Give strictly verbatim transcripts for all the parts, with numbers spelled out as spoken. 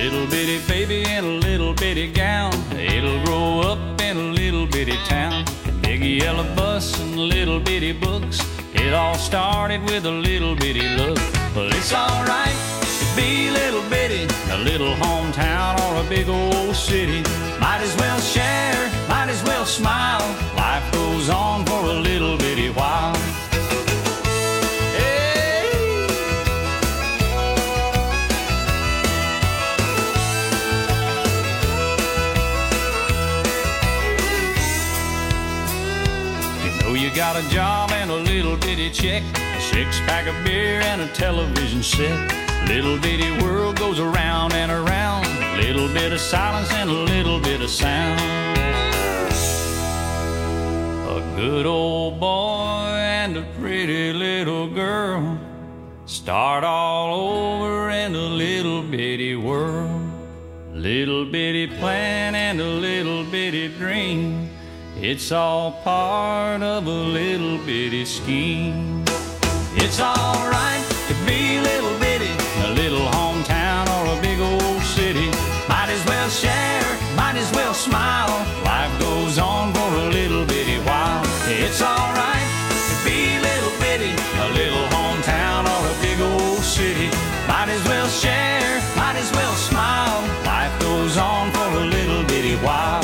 Little bitty baby in a little bitty gown. It'll grow up in a little bitty town. Big yellow bus and little bitty books. It all started with a little bitty look. Well, it's alright to be little bitty, a little hometown or a big old city. Might as well share, might as well smile. Life goes on for a little bitty while. You got a job and a little bitty check, a six-pack of beer and a television set. Little bitty world goes around and around. Little bit of silence and a little bit of sound. A good old boy and a pretty little girl start all over in a little bitty world. Little bitty plan and a little bitty dream. It's all part of a little bitty scheme. It's alright to be little bitty, a little hometown or a big old city. Might as well share, might as well smile. Life goes on for a little bitty while. It's alright to be little bitty, a little hometown or a big old city. Might as well share, might as well smile. Life goes on for a little bitty while.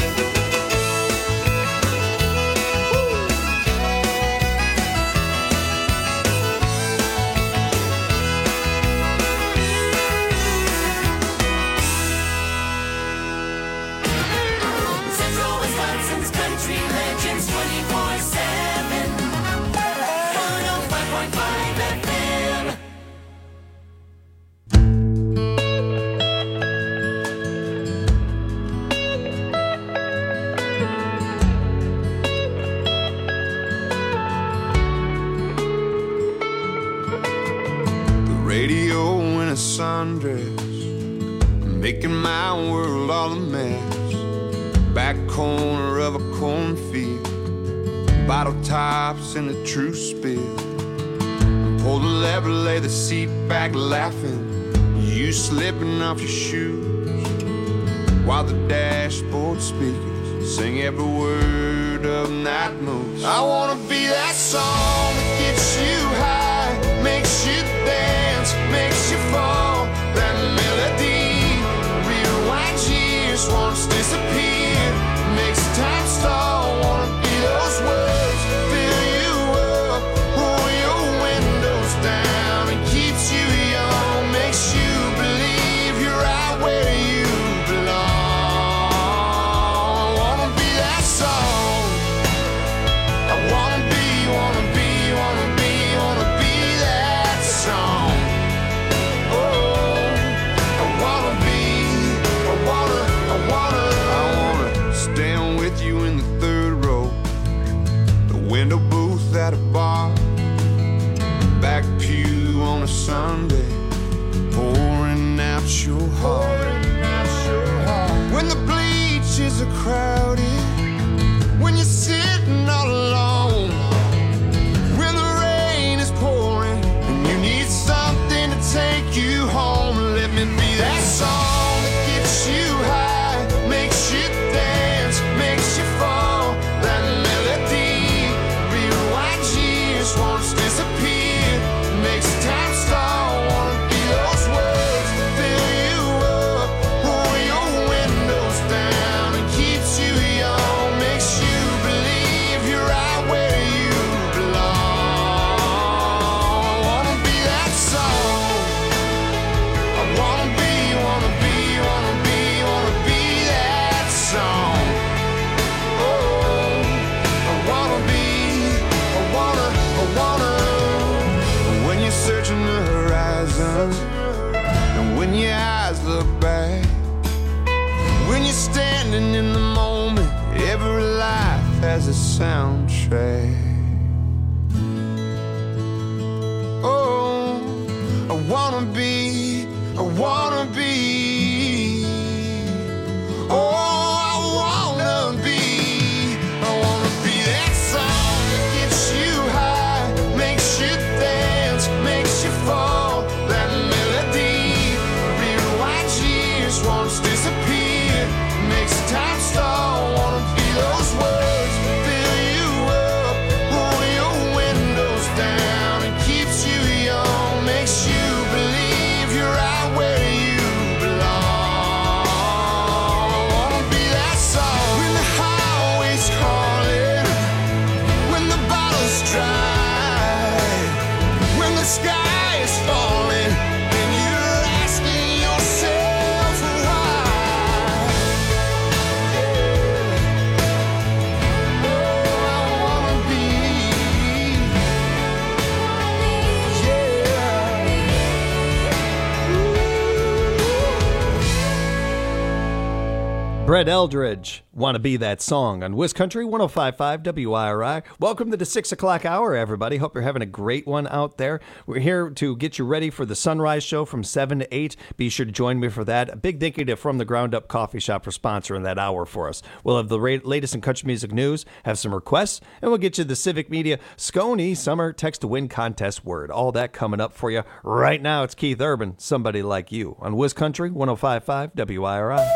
Sundress, making my world all a mess. Back corner of a cornfield, bottle tops in the true spill. Pull the lever, lay the seat back laughing. You slipping off your shoes, while the dashboard speakers sing every word of Night Moves. I wanna be that song that gets you high, makes you dance, makes you fall. That melody rewinds years, once disappeared, makes time stall. Wanna be those words, fill you up, roll your windows down, and keeps you young, makes you believe you're right where you belong. I wanna be that song. I wanna be, wanna be, wanna be, wanna be that song. Stand with you in the third row, the window booth at a bar, back pew on a Sunday, pouring out your heart. When the bleachers are crowded, when you're sitting all alone, when the rain is pouring and you need something to take you home, let me be that song that gets you high, makes you dance, makes you fall. That melody rewinds years, once disappeared, makes time stall. Wanna be those words, fill you up, roll your windows down, and keeps you young, makes you believe you're right where you belong. I wanna be that song. I wanna be, wanna be, wanna be, wanna be that song. Searching the horizon, and when your eyes look back, when you're standing in the moment, every life has a soundtrack. Oh, I wanna be, I wanna be, oh, I wanna be, I wanna be that song that gets you high, makes you dance, makes you fall. That melody rewinds years, Brett Eldridge, Want to Be That Song on Wiz Country one oh five point five W I R I. Welcome to the six o'clock hour, everybody. Hope you're having a great one out there. We're here to get you ready for the Sunrise Show from seven to eight. Be sure to join me for that. A big thank you to From the Ground Up Coffee Shop for sponsoring that hour for us. We'll have the latest in country music news, have some requests, and we'll get you the Civic Media Sconey Summer Text to Win Contest word. All that coming up for you. Right now, it's Keith Urban, Somebody Like You, on Wiz Country one oh five point five W I R I.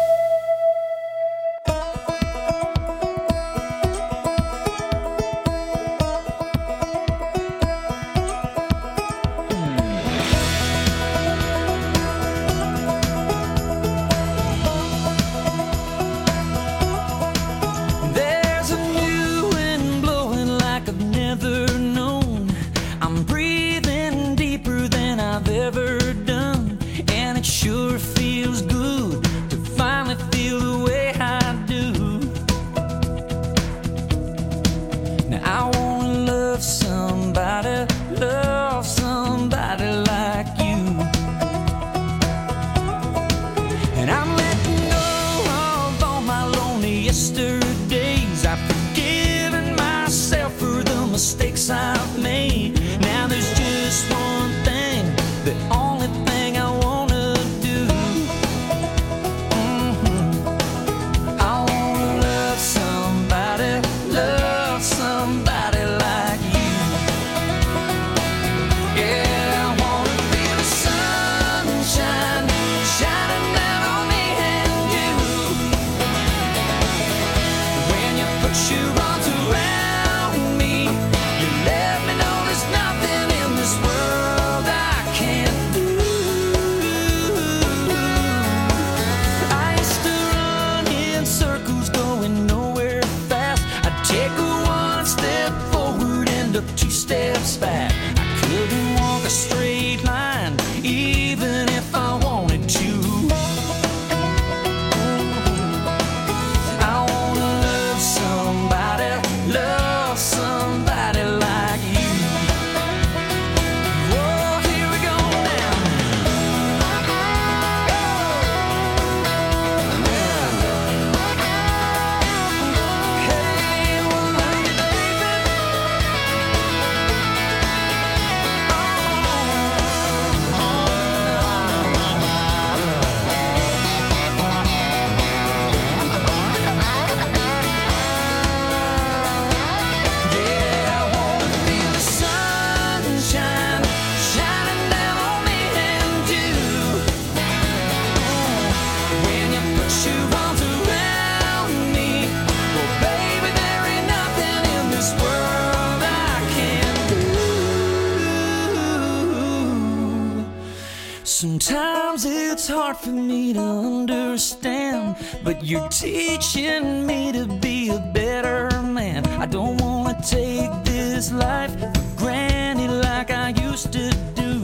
Sometimes it's hard for me to understand, but you're teaching me to be a better man. I don't want to take this life for granted like I used to do.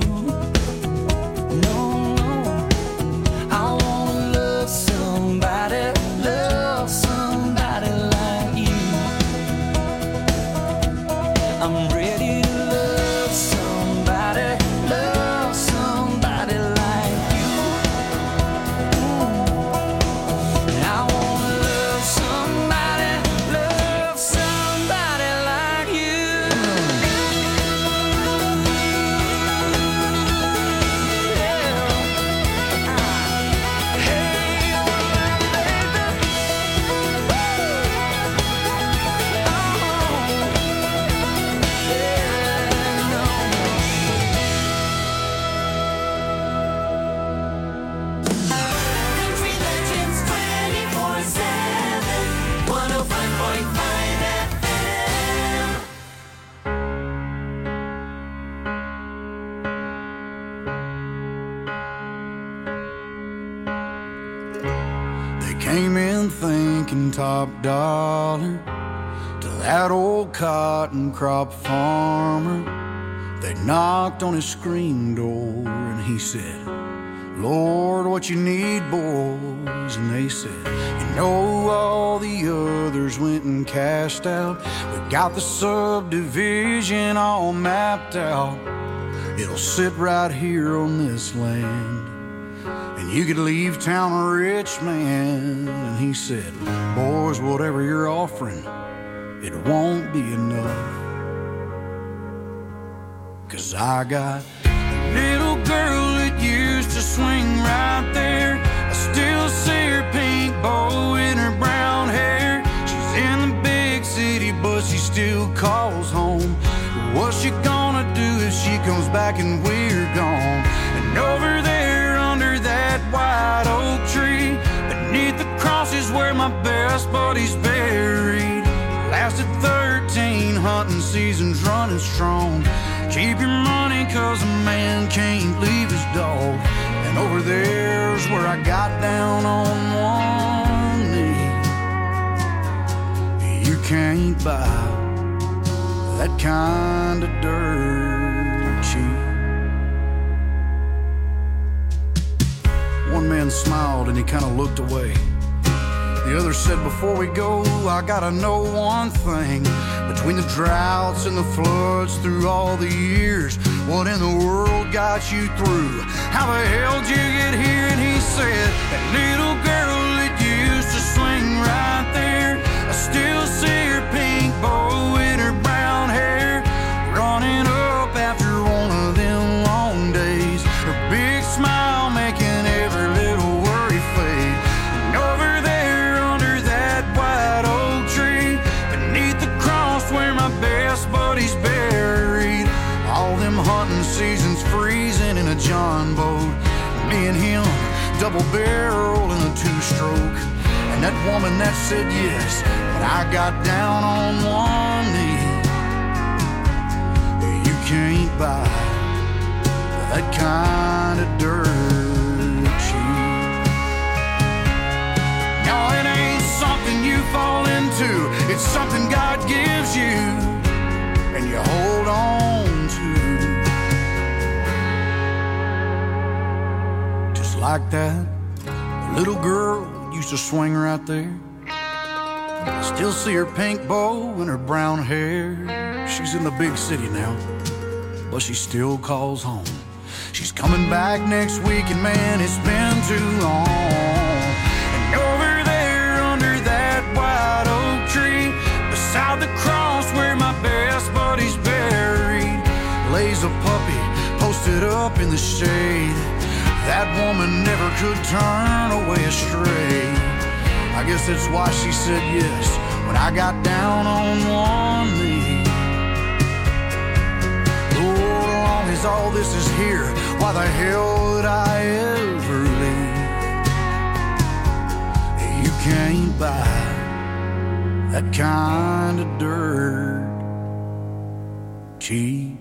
No, no, I want to love somebody, love somebody like you. I'm ready to love somebody, love somebody like you. Mm. I want to love somebody, love somebody like you. Came in thinking top dollar to that old cotton crop farmer. They knocked on his screen door and he said, Lord, what you need, boys? And they said, you know, all the others went and cashed out. We got the subdivision all mapped out. It'll sit right here on this land. and you could leave town a rich man. And he said, boys, whatever you're offering, it won't be enough. 'Cause I got a little girl that used to swing right there. I still see her pink bow in her brown hair. She's in the big city, but she still calls home. What's she gonna do if she comes back and we're gone? And over there under that white oak tree, beneath the cross is where my best buddy's buried. Lasted thirteen hunting seasons running strong. Keep your money 'cause a man can't leave his dog. And over there's where I got down on one knee. You can't buy that kind of dirt cheap. One man smiled and he kind of looked away. The other said, before we go, I gotta know one thing. Between the droughts and the floods through all the years, what in the world got you through? How the hell did you get here? And he said, that little girl that used to swing right there, I still see her pink bow in her brown hair, running up after one of them long days. Her big smile making every little worry fade. And over there under that white oak tree, beneath the cross where my best buddy's buried, all them hunting seasons freezing in a John boat, me and him double barrel in a two-stroke. And that woman that said yes, but I got down on one knee. You can't buy that kind of dirt cheap. No, it ain't something you fall into, it's something God gives you and you hold on to. Just like that little girl used to swing right there. I still see her pink bow and her brown hair. She's in the big city now, but she still calls home. She's coming back next week, and man, it's been too long. And over there under that white oak tree, beside the cross where my best buddy's buried, lays a puppy posted up in the shade. That woman never could turn away astray. I guess that's why she said yes when I got down on one knee. Lord, as long as all this is here, why the hell would I ever leave? You can't buy that kind of dirt cheap.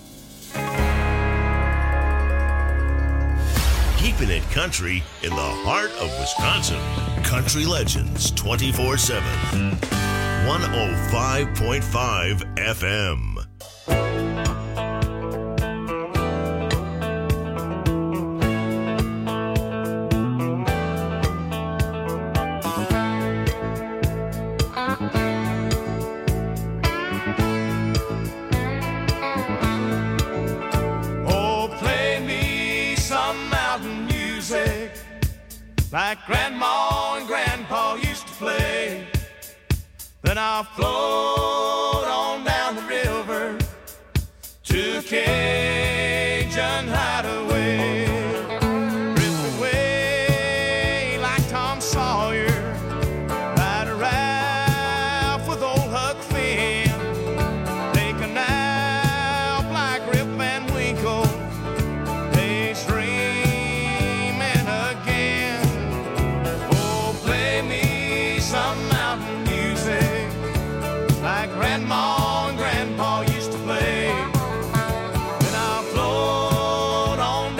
Keeping it country in the heart of Wisconsin. Country Legends twenty-four seven. one oh five point five F M. Like Grandma and Grandpa used to play. Then I'll float on down the river to a Cajun hideaway. Drift away like Tom Sawyer, ride a raft with old Huck Finn, take a nap like Rip Van Winkle, daydreaming again. Some mountain music like Grandma and Grandpa used to play. Then I'll float on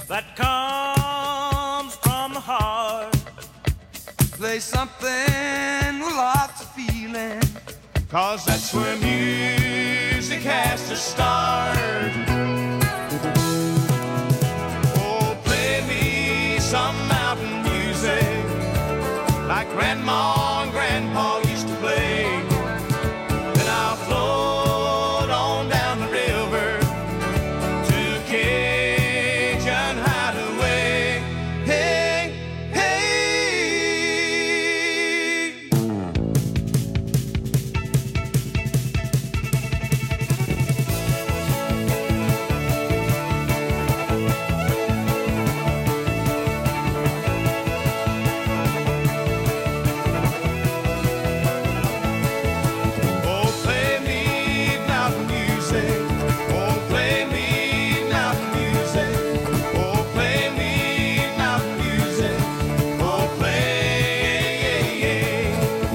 that comes from the heart. Play something with lots of feeling, 'Cause that's where music has to start. Oh, play me some mountain music like Grandma and Grandpa used to play. Then I'll float on down the river to Cajun Hideaway. Hey, hey. Oh, play me mountain music. Oh, play me mountain music. Oh, play me mountain music. Oh, play.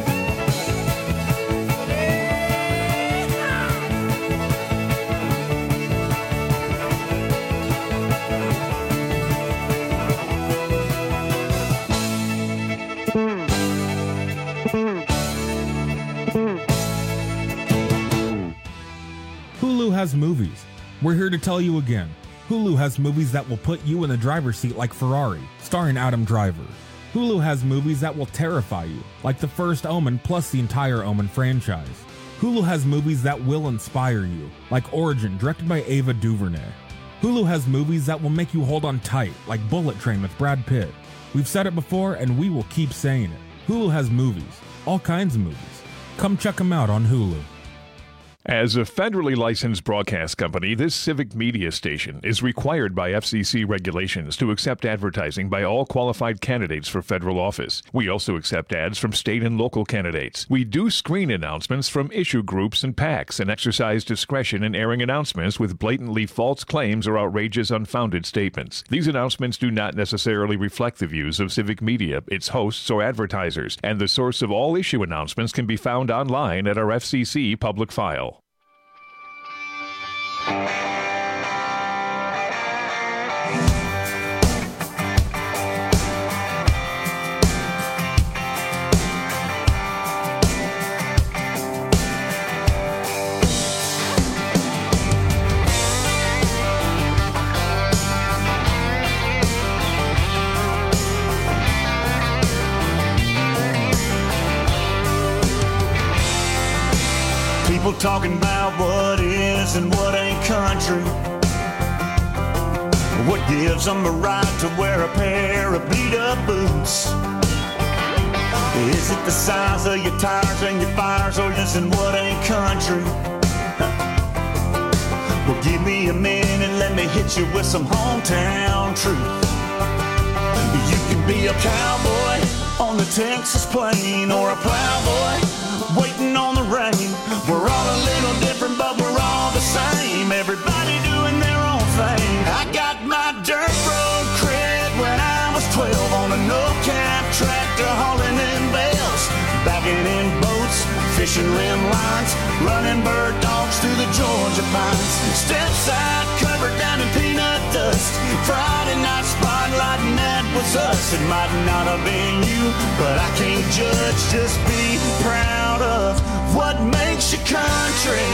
Hulu has movies. We're here to tell you again. Hulu has movies that will put you in the driver's seat like Ferrari, starring Adam Driver. Hulu has movies that will terrify you, like The First Omen plus the entire Omen franchise. Hulu has movies that will inspire you, like Origin, directed by Ava DuVernay. Hulu has movies that will make you hold on tight, like Bullet Train with Brad Pitt. We've said it before and we will keep saying it. Hulu has movies, all kinds of movies. Come check them out on Hulu. As a federally licensed broadcast company, this civic media station is required by F C C regulations to accept advertising by all qualified candidates for federal office. We also accept ads from state and local candidates. We do screen announcements from issue groups and PACs and exercise discretion in airing announcements with blatantly false claims or outrageous unfounded statements. These announcements do not necessarily reflect the views of civic media, its hosts, or advertisers, and the source of all issue announcements can be found online at our F C C public file. People talking about what is and what ain't country. What gives them a right to wear a pair of beat-up boots? Is it the size of your tires and your fires, or is it what ain't country? Well, give me a minute, let me hit you with some hometown truth. You can be a cowboy on the Texas plain, or a plowboy waiting on the rain. We're all a little different, but we're all the same. Everybody doing their own thing. I got my dirt road cred when I was twelve on a no-cap tractor hauling in bales, backing in boats, fishing rim lines, running bird dogs through the Georgia pines. Step side covered down in peanut dust. Friday night spotlight, and that was us. It might not have been you, but I can't judge. Just be proud of what makes you country.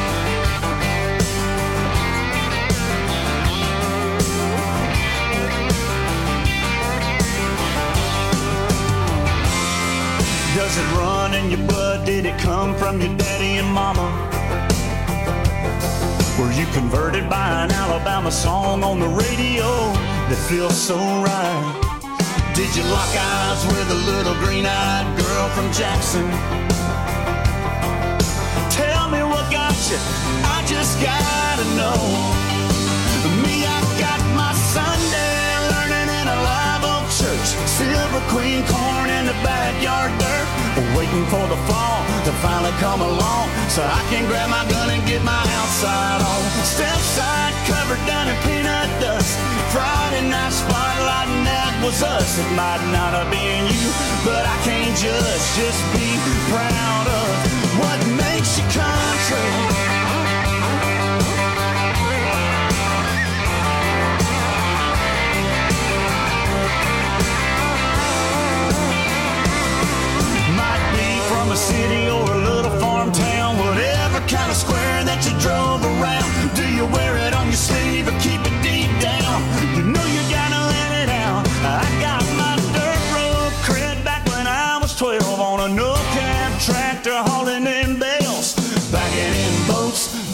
Does it run in your blood? Did it come from your daddy and mama? Were you converted by an Alabama song on the radio that feels so right? Did you lock eyes with a little green-eyed girl from Jackson? Tell me what got you, I just gotta know. Me, I got my Sunday learning in a live oak church. Silver Queen corn in the backyard dirt, waiting for the fall to finally come along, so I can grab my gun and get my outside on. Step side covered down in peanut dust. Friday night spotlight, and that was us. It might not have been you, but I can't judge. Just be proud of what makes you country.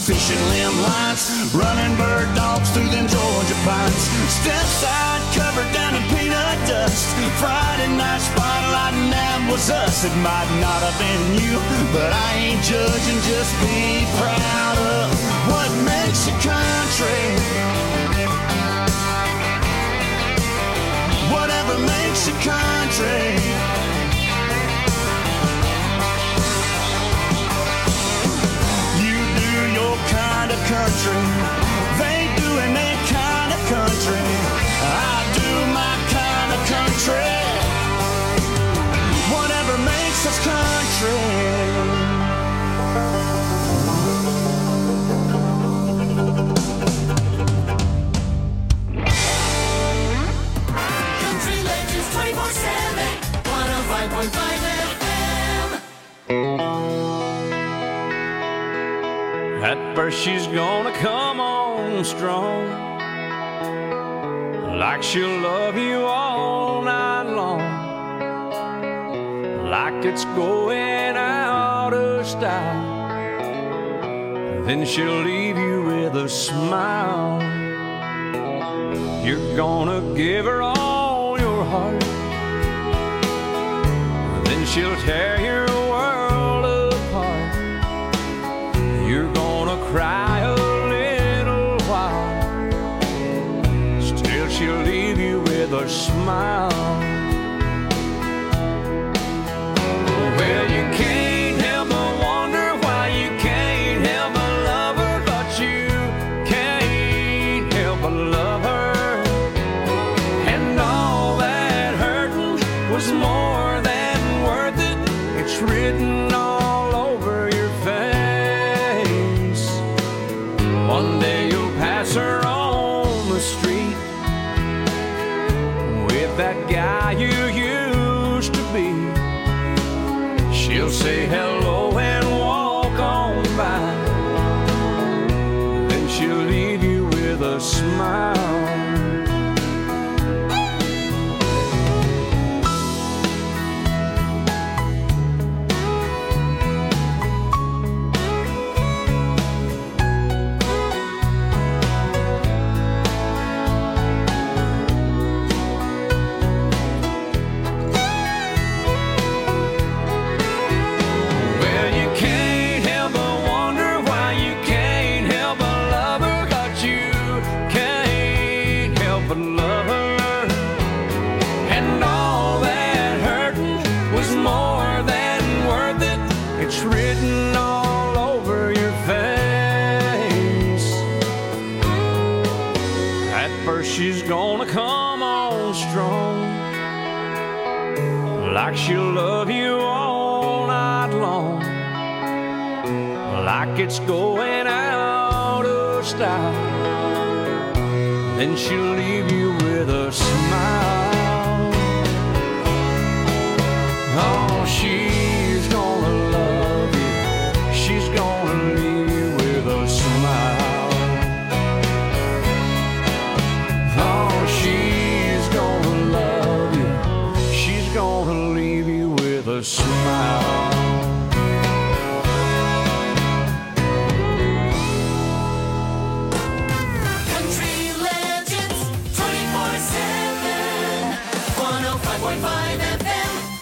fishing limb lines, running bird dogs through them Georgia pines. Step side covered down in peanut dust. Friday night spotlight and that was us. It might not have been you, but I ain't judging. Just be proud of what makes a country. Whatever makes a country. You do your kind of country. They doing their kind of country. I do my kind of country. Whatever makes us country. twenty-four seven, one oh five point five F M. At first she's gonna come on strong, like she'll love you all night long, like it's going out of style. Then she'll leave you with a smile. You're gonna give her all your heart, then she'll tear your world apart. You're gonna cry a little while, still she'll leave you with a smile. Well, you can't help but wonder why you can't help but love her, but you can't help but love her. Was more than worth it. It's written all over your face. One day you'll pass her on the street with that guy you used to be. She'll say hello and walk on by, then she'll leave you with a smile. She's gonna come on strong, like she'll love you all night long, like it's going out of style. Then she'll leave you with a smile. Oh, she's gonna love you, she's gonna leave you with a smile. She's gonna love you, she's gonna leave you with a smile. Country Legends, twenty-four seven, one oh five point five F M.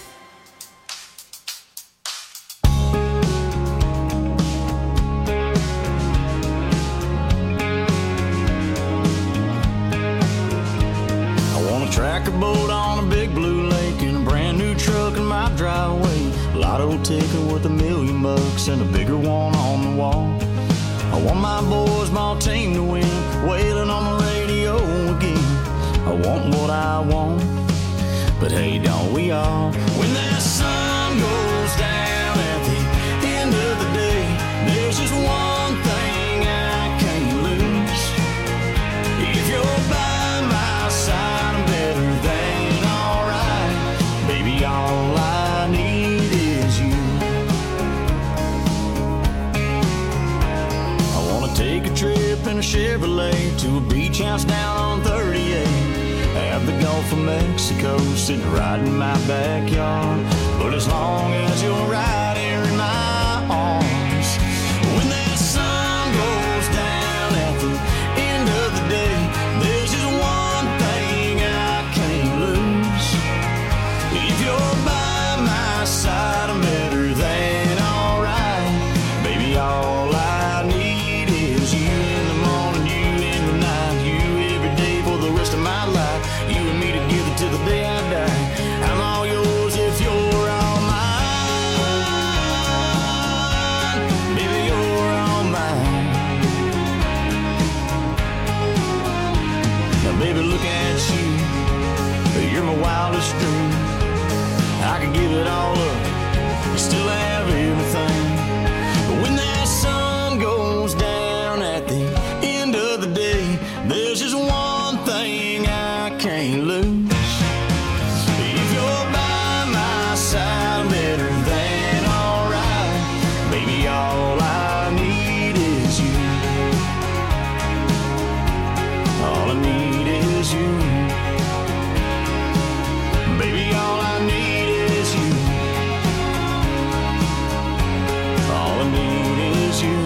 Tracker boat on a big blue lake and a brand new truck in my driveway. Lotto ticket worth a million bucks and a bigger one on the wall. I want my boys, my team to win, wailing on the radio again. I want what I want, but hey, don't we all? When that sun goes down at the end of the day, there's just one thing I can't lose. If you're by my side, all I need is you. I wanna take a trip in a Chevrolet to a beach house down on thirty-eight. Have the Gulf of Mexico sitting right in my backyard. But as long as you're right here in my arms, when that sun goes wildest dreams. I could give it all up, still have everything. But when that sun goes down at the end of the day, there's just one thing I can't lose. If you're by my side, I'm better than alright. Baby, all I need is you. All I need is you. Baby, all I need is you. All I need is you.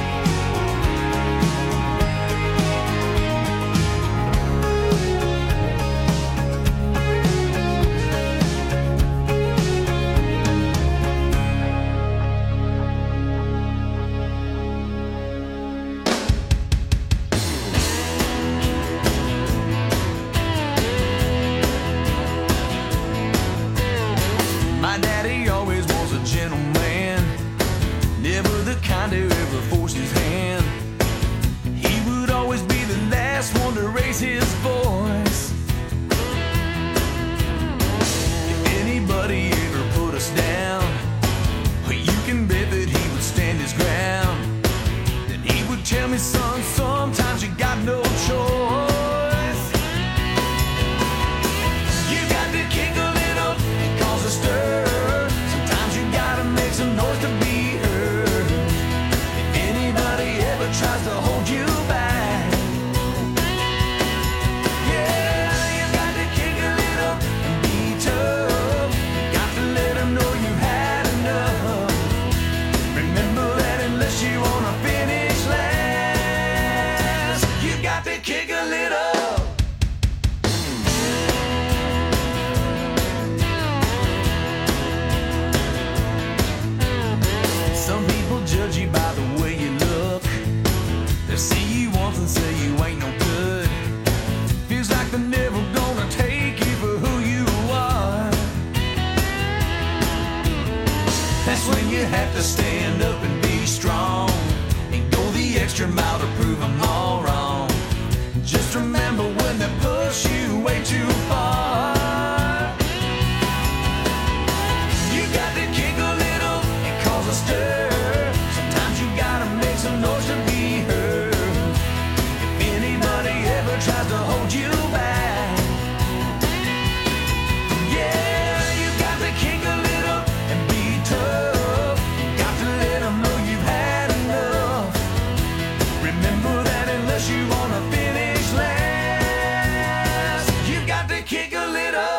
My daddy always was a gentleman, never the kind who ever forced his hand. He would always be the last one to raise his voice. If anybody ever put us down, well, you can bet that he would stand his ground. Then he would tell me, son, sometimes you got no choice. You got to kick a little, cause a stir. Sometimes you gotta make some noise to be heard. If anybody ever tries to hold you back, yeah, you got to kick a little and be tough. Got to let them know you've had enough. Remember that unless you wanna finish last, you got to kick a little. Some people judge you by the way you look. They see you once and say you ain't no good. Feels like they're never gonna take you for who you are. That's when you have to stand up and be strong and go the extra mile to prove them all wrong. Just remember when they push you way too far, you got to kick a little and cause a stir. Sometimes you gotta make some noise to be heard. If anybody ever tries to hold you back, yeah, you got to kick a little and be tough. Got to let them know you've had enough. Remember that unless you wanna finish last, you got to kick a little.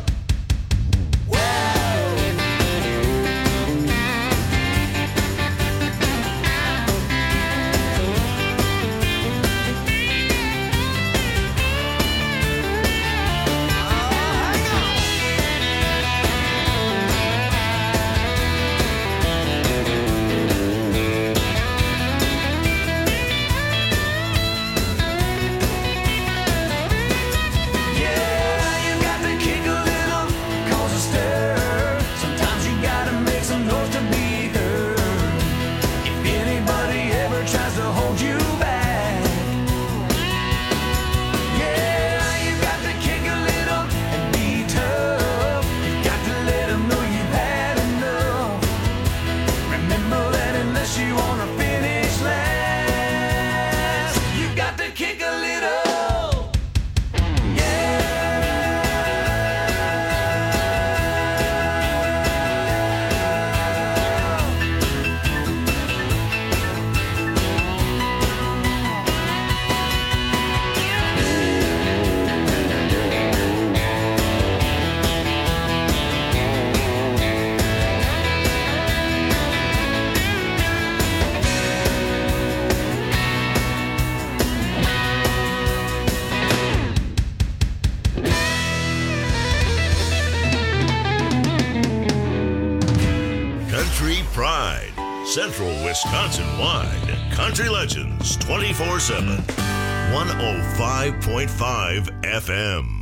Central Wisconsin-wide. Country Legends twenty-four seven. one oh five point five F M.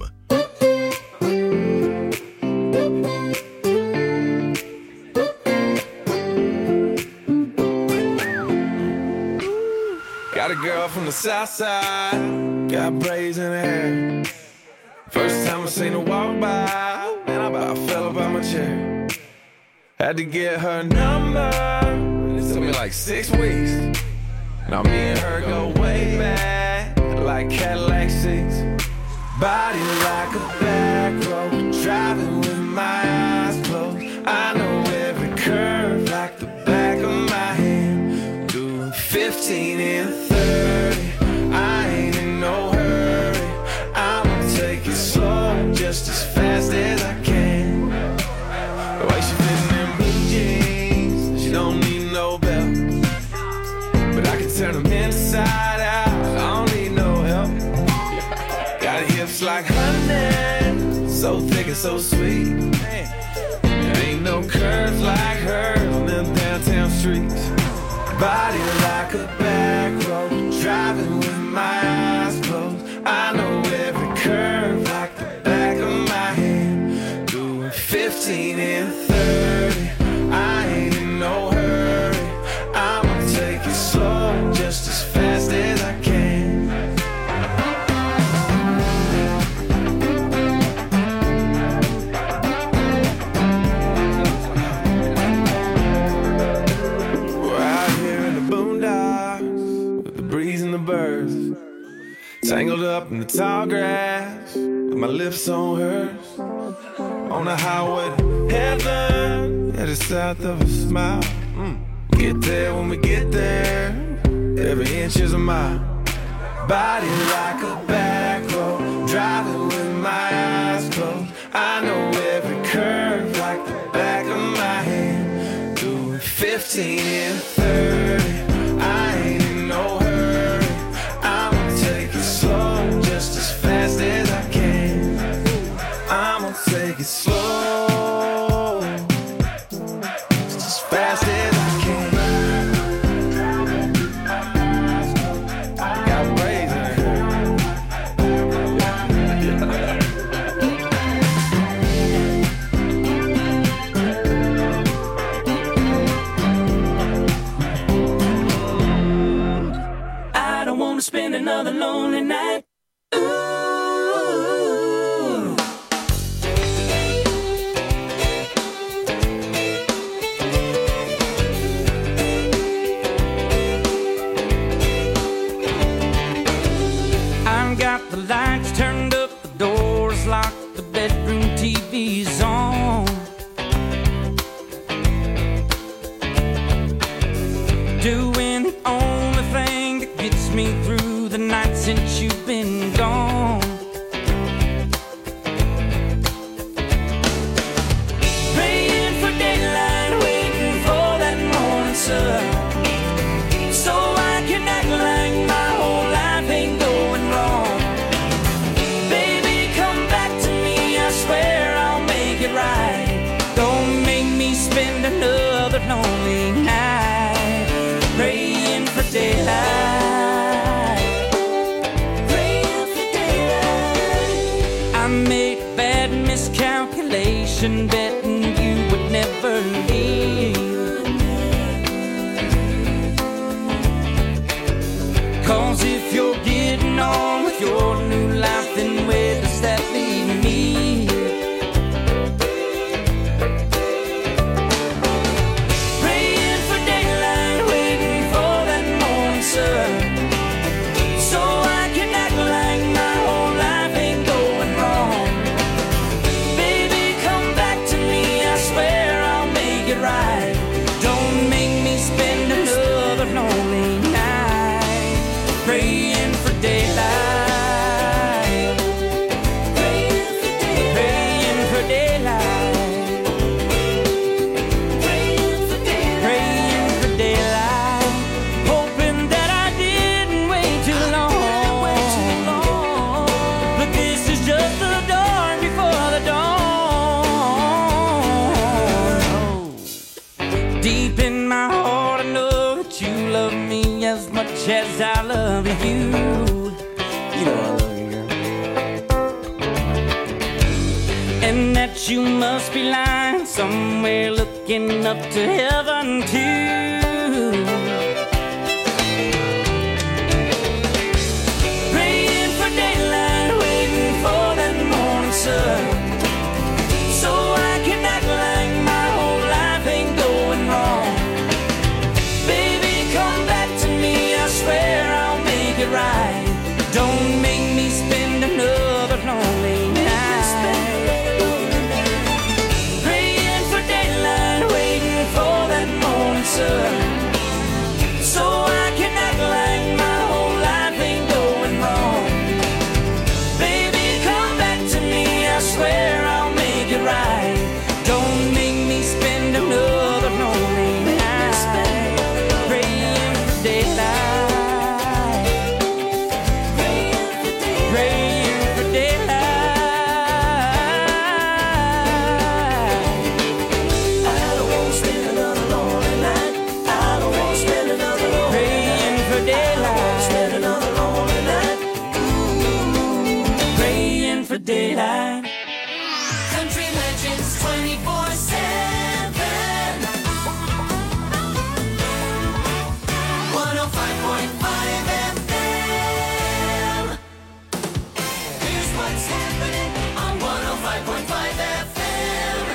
Got a girl from the south side, got braids in her hair. First time I seen her walk by, man, I about fell up out my chair. Had to get her number, and it took me like six weeks. Now me and her go way back, like Cadillac seats. Body like a back road, driving with my eyes closed. I know every curve like the back of my hand. Doing fifteen and thirty, I ain't in no hurry. I'ma take it slow, just as fast as I can. The way she fitting in blue jeans, she don't need no belt. But I can turn them inside out, I don't need no help. Got hips like honey, so thick and so sweet. There ain't no curves like hers on them downtown streets. Body like a back road, driving with my eyes closed. I know every curve like the back of my hand. Doing fifteen and thirty, I ain't in no hurry. I'ma take it slow, just as fast as I can. Birds, tangled up in the tall grass, with my lips on hers, on the highway to heaven, headed south of a smile. Mm. Get there when we get there, every inch is a mile. Body like a back road, driving with my eyes closed. I know every curve like the back of my hand. Doing fifteen and thirty, I ain't in no hurry. Slow, just as fast as I can. I'ma take it slow, just as fast as I can. Got braids in her. I don't wanna spend another lonely night. I've got the lights turned up, the doors locked, the bedroom T V's on. Doing the only thing that gets me through the night since you've been gone. Praying for daylight, waiting for that morning sun, so I can act like my whole life ain't going wrong. Baby, come back to me, I swear I'll make it right. Don't make me spend another lonely night praying for daylight. Praying for daylight. I made a bad miscalculation, betting you would never leave. 'Cause if you're getting on with your new life, then where does that leave me? Praying for daylight, waiting for that morning sun, so I can act like my whole life ain't going wrong. Baby, come back to me, I swear I'll make it right. Don't make me spend another lonely night praying for daylight. Praying for daylight. Praying for daylight. Praying for daylight. Praying for daylight. Hoping that I didn't wait too long. Wait too long. But this is just the dawn before the dawn. Deep in my heart, I know that you love me as much as I love you. You know I love you, girl. And that you must be lying somewhere looking up to heaven too. Praying for daylight, waiting for that morning.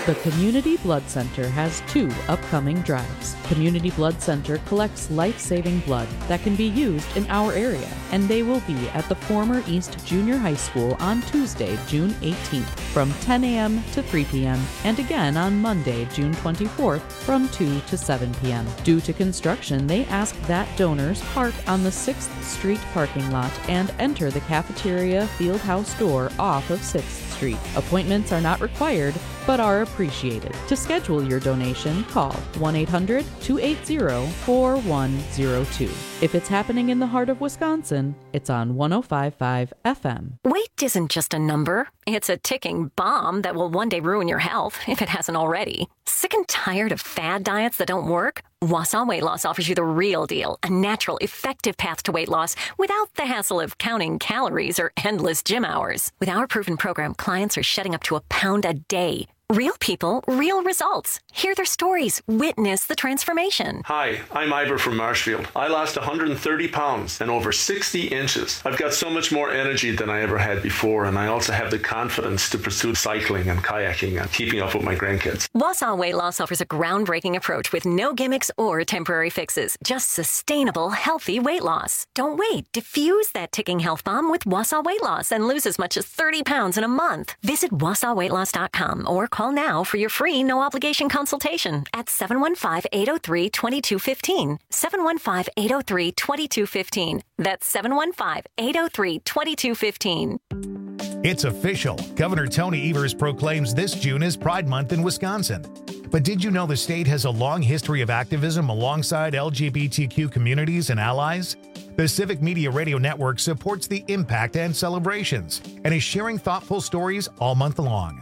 The Community Blood Center has two upcoming drives. Community Blood Center collects life-saving blood that can be used in our area, and they will be at the former East Junior High School on Tuesday, June eighteenth, from ten a.m. to three p.m., and again on Monday, June twenty-fourth, from two to seven p.m. Due to construction, they ask that donors park on the sixth Street parking lot and enter the cafeteria field house door off of sixth Street. Appointments are not required, but are appreciated. To schedule your donation, call one eight hundred, two eight zero, four one zero two. If it's happening in the heart of Wisconsin, it's on one oh five point five F M. Weight isn't just a number. It's a ticking bomb that will one day ruin your health, if it hasn't already. Sick and tired of fad diets that don't work? Wausau Weight Loss offers you the real deal, a natural, effective path to weight loss without the hassle of counting calories or endless gym hours. With our proven program, clients are shedding up to a pound a day. Real people, real results. Hear their stories. Witness the transformation. Hi, I'm Ivor from Marshfield. I lost one hundred thirty pounds and over sixty inches. I've got so much more energy than I ever had before, and I also have the confidence to pursue cycling and kayaking and keeping up with my grandkids. Wausau Weight Loss offers a groundbreaking approach with no gimmicks or temporary fixes. Just sustainable, healthy weight loss. Don't wait. Diffuse that ticking health bomb with Wausau Weight Loss and lose as much as thirty pounds in a month. Visit wausau weight loss dot com or call now for your free no-obligation consultation at seven one five, eight oh three, two two one five. seven one five, eight oh three, two two one five. That's seven one five, eight oh three, two two one five. It's official. Governor Tony Evers proclaims this June is Pride Month in Wisconsin. But did you know the state has a long history of activism alongside L G B T Q communities and allies? The Civic Media Radio Network supports the impact and celebrations and is sharing thoughtful stories all month long.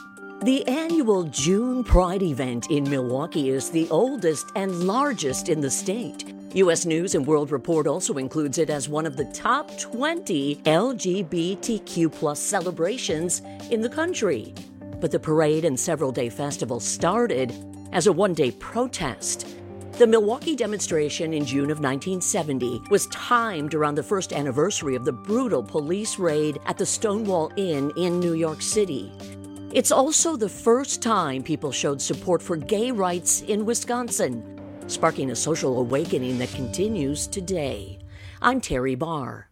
The annual June Pride event in Milwaukee is the oldest and largest in the state. U S News and World Report also includes it as one of the top twenty L G B T Q plus celebrations in the country. But the parade and several-day festival started as a one-day protest. The Milwaukee demonstration in June of nineteen seventy was timed around the first anniversary of the brutal police raid at the Stonewall Inn in New York City. It's also the first time people showed support for gay rights in Wisconsin, sparking a social awakening that continues today. I'm Terry Barr.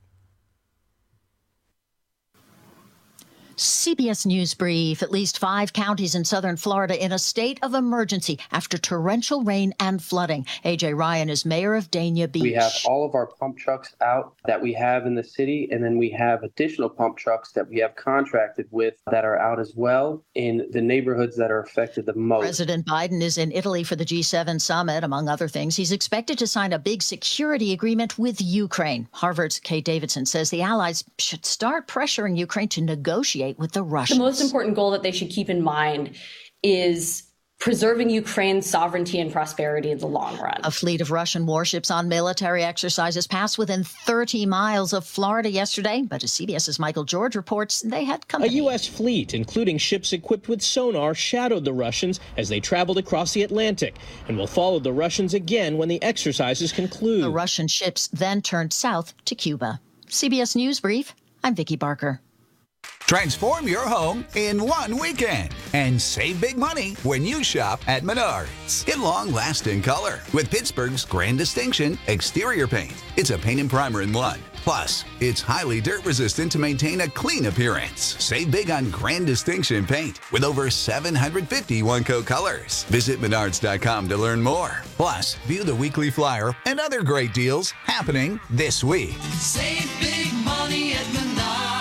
C B S News Brief. At least five counties in southern Florida in a state of emergency after torrential rain and flooding. A J Ryan is mayor of Dania Beach. We have all of our pump trucks out that we have in the city, and then we have additional pump trucks that we have contracted with that are out as well in the neighborhoods that are affected the most. President Biden is in Italy for the G seven summit. Among other things, he's expected to sign a big security agreement with Ukraine. Harvard's Kate Davidson says the allies should start pressuring Ukraine to negotiate with the Russians. The most important goal that they should keep in mind is preserving Ukraine's sovereignty and prosperity in the long run. A fleet of Russian warships on military exercises passed within thirty miles of Florida yesterday, but as CBS's Michael George reports, they had company. A U S fleet, including ships equipped with sonar, shadowed the Russians as they traveled across the Atlantic and will follow the Russians again when the exercises conclude. The Russian ships then turned south to Cuba. C B S News Brief, I'm Vicki Barker. Transform your home in one weekend and save big money when you shop at Menards. Get long-lasting color with Pittsburgh's Grand Distinction exterior paint. It's a paint and primer in one. Plus, it's highly dirt resistant to maintain a clean appearance. Save big on Grand Distinction paint with over seven hundred fifty one-coat colors. Visit Menards dot com to learn more. Plus, view the weekly flyer and other great deals happening this week. Save big money at Menards.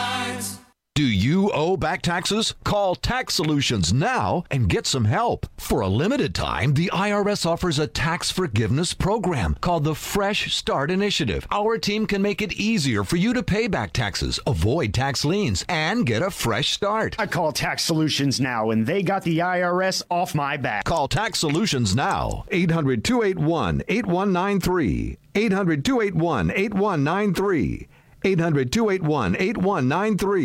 Do you owe back taxes? Call Tax Solutions now and get some help. For a limited time, the I R S offers a tax forgiveness program called the Fresh Start Initiative. Our team can make it easier for you to pay back taxes, avoid tax liens, and get a fresh start. I call Tax Solutions now, and they got the I R S off my back. Call Tax Solutions now. eight hundred, two eight one, eight one nine three. eight hundred, two eight one, eight one nine three. eight hundred, two eight one, eight one nine three.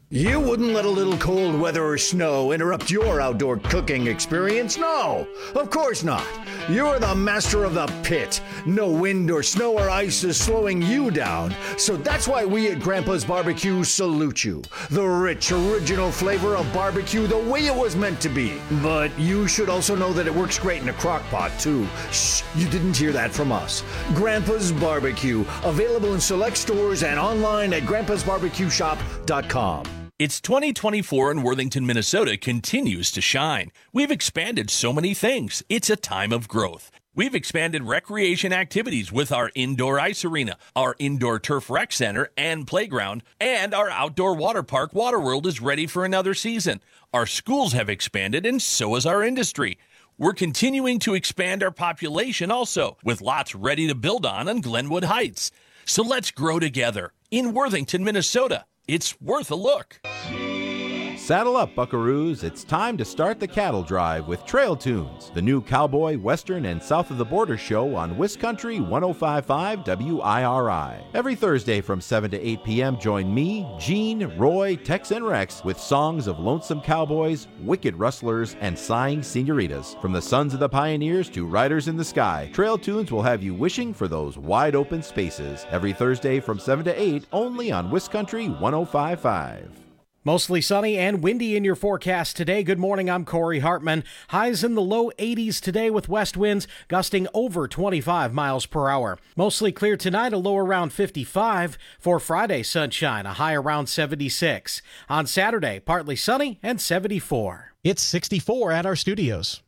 You wouldn't let a little cold weather or snow interrupt your outdoor cooking experience? No, of course not. You're the master of the pit. No wind or snow or ice is slowing you down. So that's why we at Grandpa's Barbecue salute you. The rich, original flavor of barbecue the way it was meant to be. But you should also know that it works great in a crock pot too. Shh, you didn't hear that from us. Grandpa's Barbecue, available in select stores and online at grandpas barbecue shop dot com. It's twenty twenty-four and Worthington, Minnesota continues to shine. We've expanded so many things. It's a time of growth. We've expanded recreation activities with our indoor ice arena, our indoor turf rec center and playground, and our outdoor water park, Waterworld, is ready for another season. Our schools have expanded, and so has our industry. We're continuing to expand our population also, with lots ready to build on on Glenwood Heights. So let's grow together in Worthington, Minnesota. It's worth a look. Saddle up, buckaroos. It's time to start the cattle drive with Trail Tunes, the new cowboy, western, and south of the border show on Wiscountry one oh five point five W I R I. Every Thursday from seven to eight p.m., join me, Gene, Roy, Tex, and Rex with songs of lonesome cowboys, wicked rustlers, and sighing senoritas. From the sons of the pioneers to riders in the sky, Trail Tunes will have you wishing for those wide open spaces. Every Thursday from seven to eight, only on Wiscountry one oh five point five. Mostly sunny and windy in your forecast today. Good morning, I'm Corey Hartman. Highs in the low eighties today with west winds gusting over twenty-five miles per hour. Mostly clear tonight, a low around fifty-five. For Friday, sunshine, a high around seventy-six. On Saturday, partly sunny and seventy-four. It's sixty-four at our studios.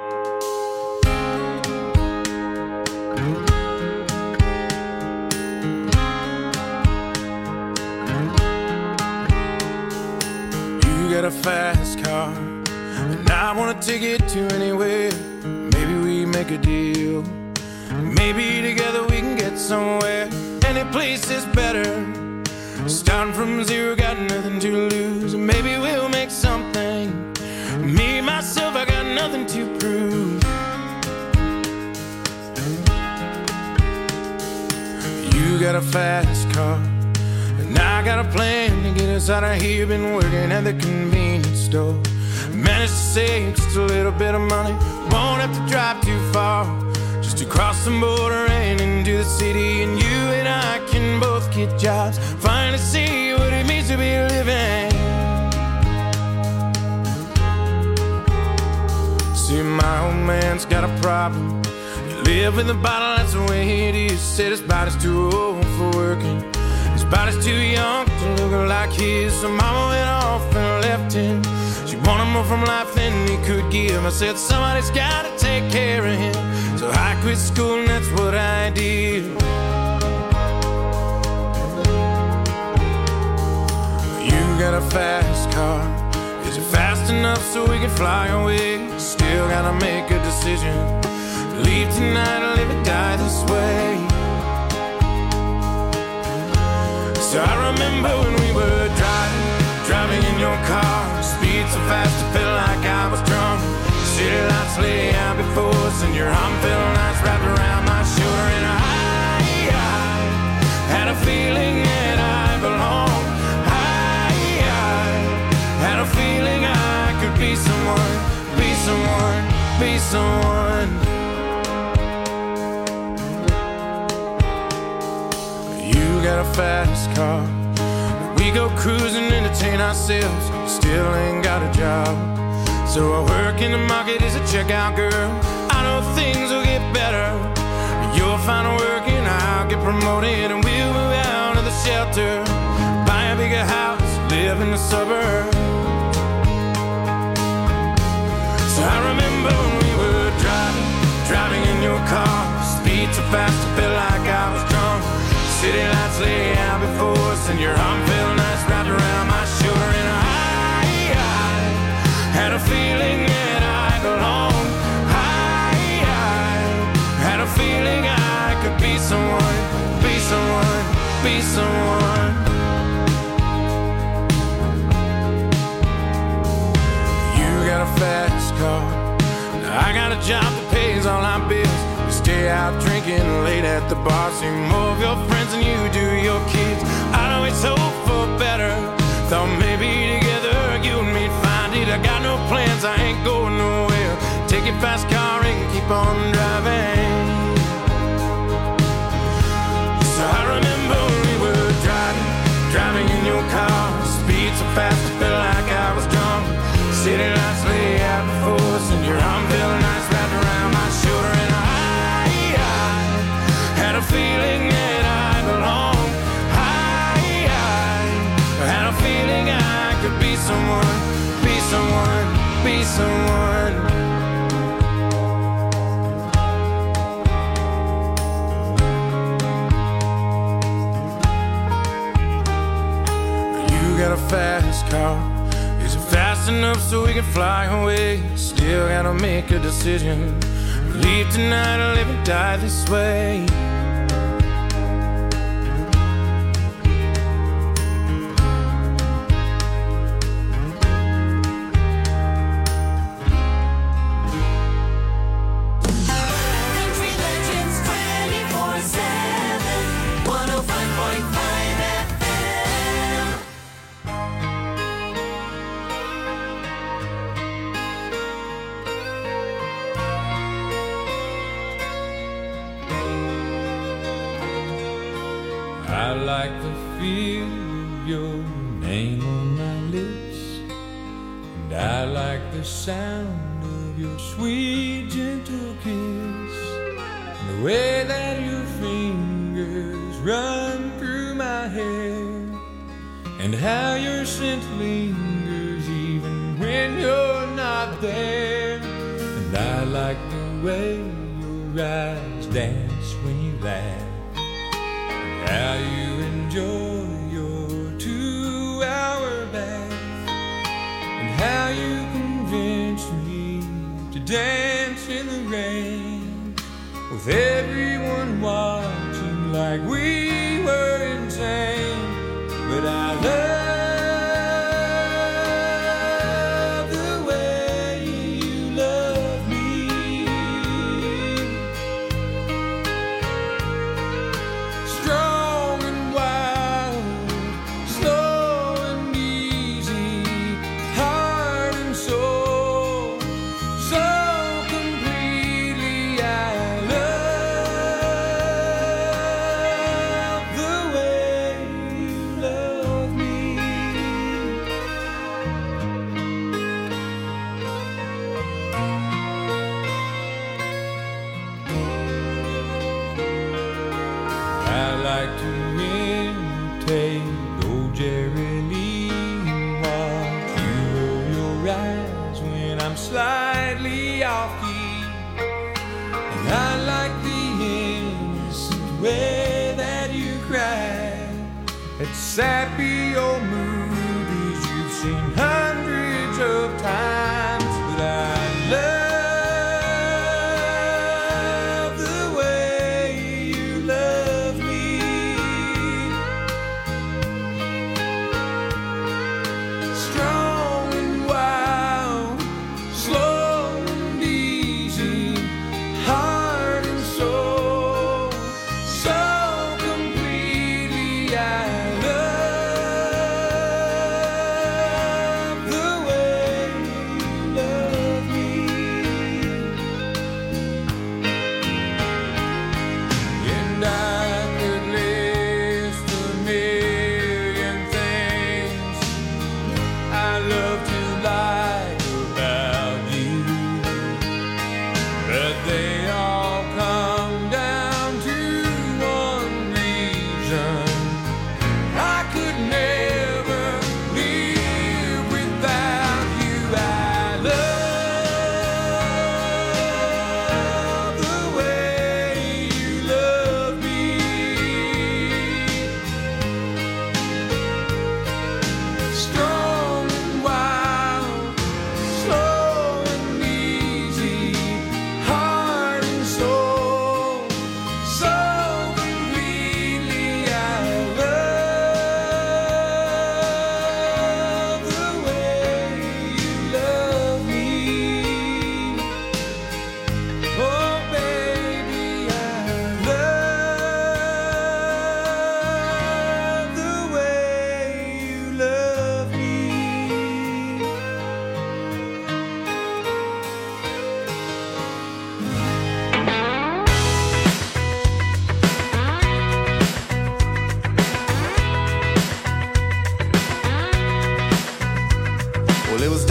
Got a fast car, and I wanna take it to anywhere. Maybe we make a deal. Maybe together we can get somewhere. Any place is better. Starting from zero, got nothing to lose. Maybe we'll make something. Me, myself, I got nothing to prove. You got a fast car, and I got a plan to get us out of here. Been working at the convenience store. Managed to save just a little bit of money. Won't have to drive too far, just to cross the border and into the city. And you and I can both get jobs, finally see what it means to be living. See, my old man's got a problem. You live in the bottle, that's the way it is. Said his body's too old for working. His body's too young to look like his. So mama went off and left him. She wanted more from life than he could give. I said somebody's gotta take care of him. So I quit school and that's what I did. You got a fast car. Is it fast enough so we can fly away? Still gotta make a decision. Leave tonight or live or die this way. So I remember when we were driving, driving in your car. Speed so fast it felt like I was drunk. City lights lay out before us, and your arm felt nice wrapped around my shoulder. And I, I had a feeling that I belonged. I, I had a feeling I could be someone, be someone, be someone. You got a fast car. We go cruising, entertain ourselves. Still ain't got a job. So I work in the market as a checkout girl. I know things will get better. You'll find work and I'll get promoted, and we'll move out of the shelter, buy a bigger house, live in the suburbs. So I remember when we were driving, driving in your car. Speed so fast it felt like I was drunk. City lights lay out before us, and your arm felt nice wrapped around my shoulder. And I, I had a feeling that I belonged. I, I had a feeling I could be someone, be someone, be someone. You got a fast car. I got a job that pays all our bills. We stay out drinking late at the bar. See more of your friends than you do your kids. I'd always hope for better. Thought maybe fast car and keep on driving. So I remember we were driving, driving in your car, speed so fast I felt like I was drunk. City lights lay out before us, and your arm felt nice wrapped around my shoulder, and I, I had a feeling that I belonged. I, I had a feeling I could be someone, be someone, be someone. You got a fast car. Is it fast enough so we can fly away? Still gotta make a decision. Leave tonight or live and die this way. I like the feel of your name on my lips, and I like the sound of your sweet, gentle kiss, and the way that your fingers run through my hair, and how your scent lingers even when you're not there. And I like the way your eyes dance when you laugh, how you enjoy your two-hour bath, and how you convince me to dance in the rain, with everyone watching like we were insane. But I love the way you love me, strong and wild, slow and easy, heart and soul, so completely. I love the way you love me. I like to imitate old Jerry Lee, watch you roll your eyes when I'm slightly off key, and I like the innocent way that you cry at sappy old movies you've seen hundreds of times. But I love the way you love me, strong and wild, slow and easy, heart and soul, so completely. I love the way you love me. And I could list a million things I love to like about you, but they all come down to one reason.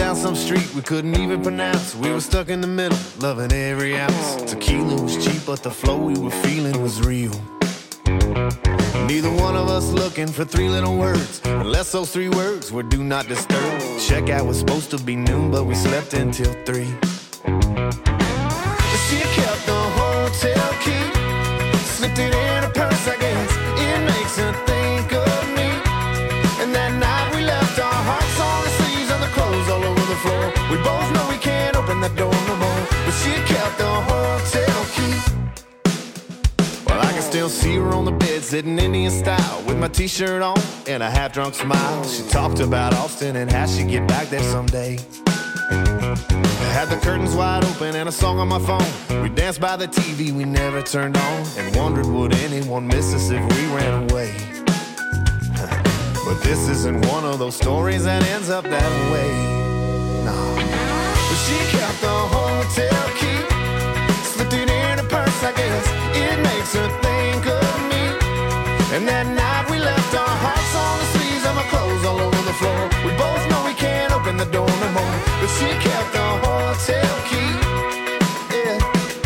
down some street we couldn't even pronounce. We were stuck in the middle, loving every ounce. Tequila was cheap, but the flow we were feeling was real. Neither one of us looking for three little words, unless those three words were do not disturb. Checkout was supposed to be noon, but we slept until three. She kept the hotel key, slipped it in her purse, I guess. It makes her think of me. And that night we left our hearts on the sleeves and the clothes all over the floor. We both know we can't open that door no more, but she kept the hotel key. Well, I can still see her on the bed, sitting Indian style, with my t-shirt on and a half-drunk smile. She talked about Austin and how she'd get back there someday. I had the curtains wide open and a song on my phone. We danced by the T V we never turned on, and wondered would anyone miss us if we ran away. But this isn't one of those stories that ends up that way. No. But she kept the hotel key, slipped it in her purse, I guess. It makes her think of me. And that night we left our hearts on the sleeves and my clothes all over the floor. We both know we can't open the door no more, but she kept the hotel key. Yeah.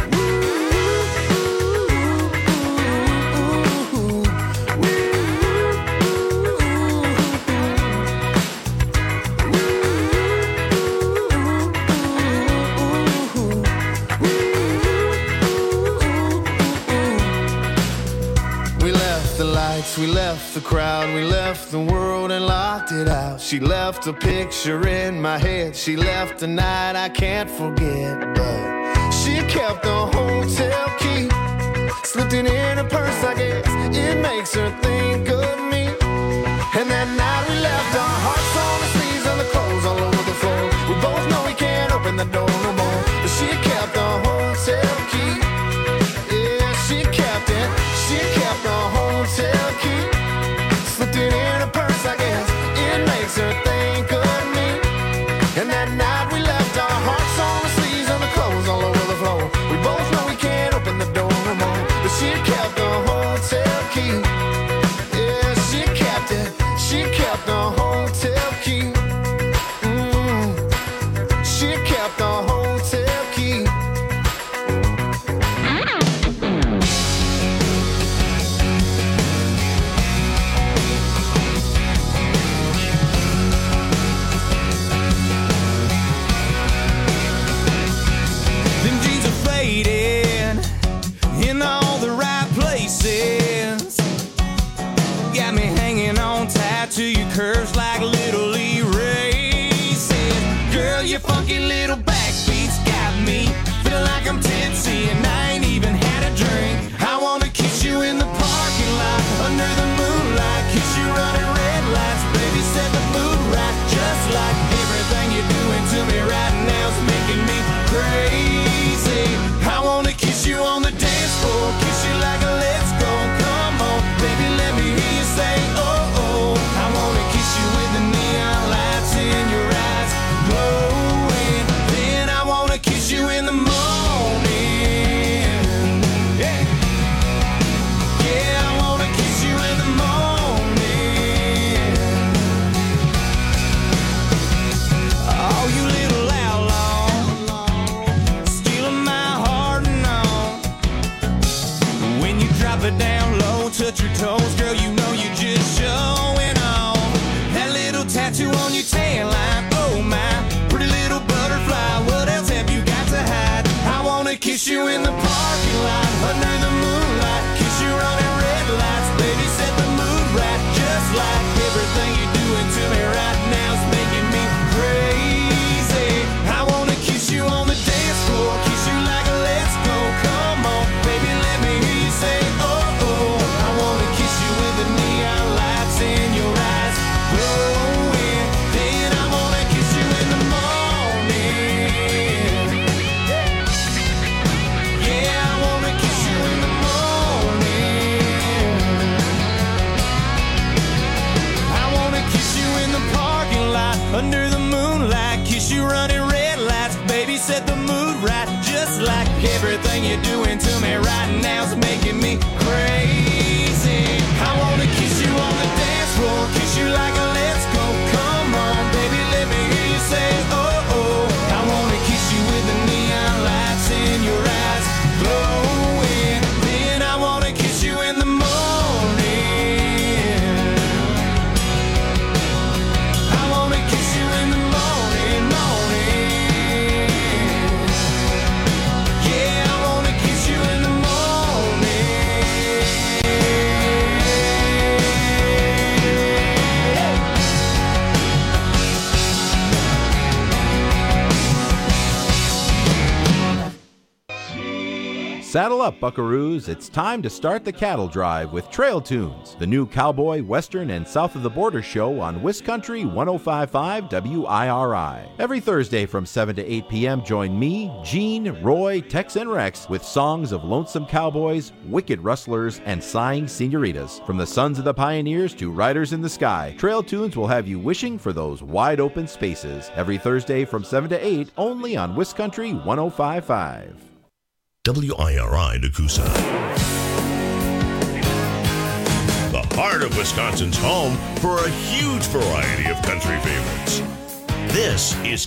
We left the crowd, we left the world and locked it out. She left a picture in my head, she left a night I can't forget. But she kept the hotel key, slipped it in her purse, I guess. It makes her think of me. And that night we left our hearts on the sleeves and the clothes all over the floor. We both know we can't open the door no more, but she kept the hotel key. Yeah, she kept it, she kept the hotel key, slipped it in her purse, I guess. It makes her think of me. And that night we left our hearts on the sleeves and the clothes all over the floor. We both know we can't open the door no more, but she kept the hotel key. Yeah, she kept it, she kept the hotel key. Mm. She kept the hotel key. In all the right places, got me hanging on tight to your curves like little erases. Girl, your funky little backbeats got me feeling like I'm tipsy and I ain't even had a drink. I wanna kiss you in the parking lot under the moonlight, kiss you running red lights, baby, set the mood right. Just like everything you're doing to me right now's making me crazy. I wanna kiss you on the dance floor, kiss you like a let's go. Come on, baby, let me hear you say oh oh. I wanna kiss you with the neon lights in your eyes glowing. Then I wanna kiss you in the morning. Yeah, yeah, I wanna kiss you in the morning. Oh, you little outlaw, stealing my heart and all. When you drop it down low, touch your toes, girl, you know you're just showing off. That little tattoo on your tail line, oh my, pretty little butterfly, what else have you got to hide? I wanna kiss you in the parking lot, under the moonlight, kiss you running red lights, baby, set the mood right. Just like everything you're doing to me right now's making me crazy. I wanna kiss you on the dance floor, kiss you like a let's go. Come on, baby, let me hear you say oh oh. I wanna kiss you with the neon lights in your eyes glowing. Then I wanna kiss you in the morning. Yeah, I wanna kiss you in the morning. I wanna kiss you in the parking lot under the moonlight, kiss you running red lights, baby, set the mood right. Just like everything you're doing to me right now's making me crazy. I wanna kiss you on the dance floor, kiss you like a let's go. Come on, baby, let me hear you say oh Saddle up, buckaroos. It's time to start the cattle drive with Trail Tunes, the new cowboy, western, and south of the border show on Wiscountry one oh five point five W I R I. Every Thursday from seven to eight p.m., join me, Gene, Roy, Tex, and Rex with songs of lonesome cowboys, wicked rustlers, and sighing senoritas. From the sons of the pioneers to riders in the sky, Trail Tunes will have you wishing for those wide open spaces. Every Thursday from seven to eight, only on Wiscountry one oh five point five. W I R I Nakusa. The heart of Wisconsin's home for a huge variety of country favorites. This is